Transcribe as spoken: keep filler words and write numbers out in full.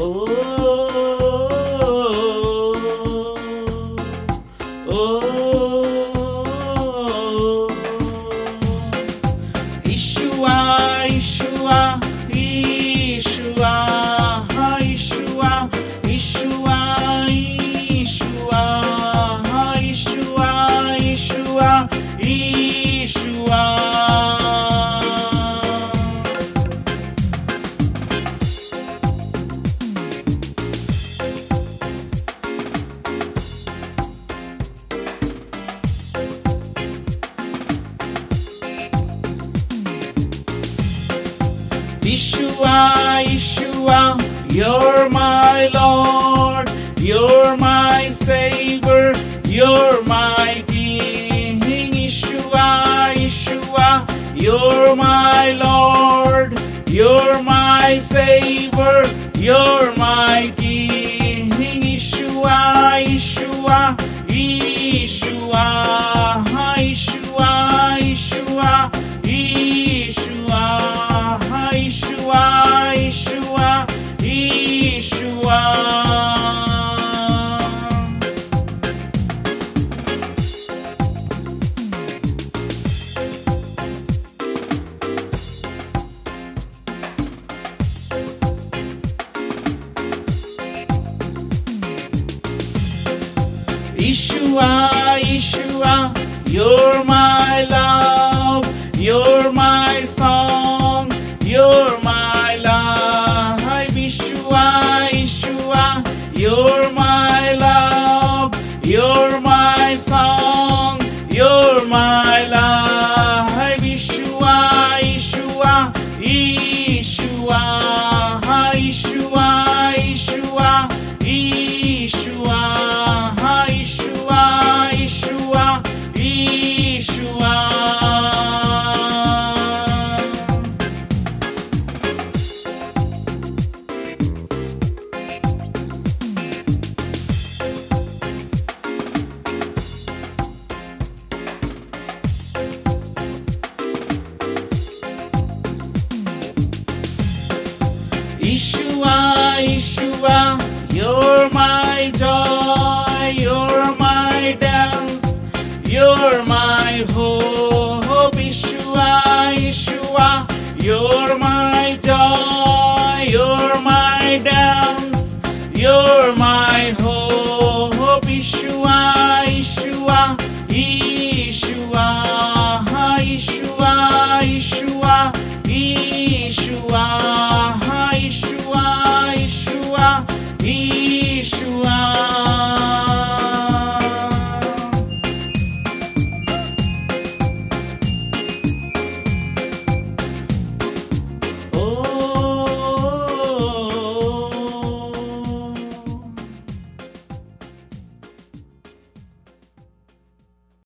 oh. Yeshua, Yeshua, Yeshua, Yeshua, Yeshua, Yeshua, Yeshua, Yeshua, Yeshua. Yeshua, Yeshua, you're my Lord, you're my Savior, you're my King. Yeshua, Yeshua, you're my Lord, you're my Savior, you're my King. Yeshua, Yeshua, Yeshua, Yeshua, Yeshua, Yeshua. Yeshua, Yeshua, Yeshua. Yeshua, Yeshua, you're my love, you're my song, you're my life. Yeshua, Yeshua, you're my love, you're my song, you're my life. Yeshua, Yeshua, Yeshua, Yeshua, Yeshua, Yeshua, Yeshua, Yeshua, Yeshua. Yeshua, Yeshua, you're my joy, you're my dance, you're my hope. Yeshua, Yeshua, you're my joy.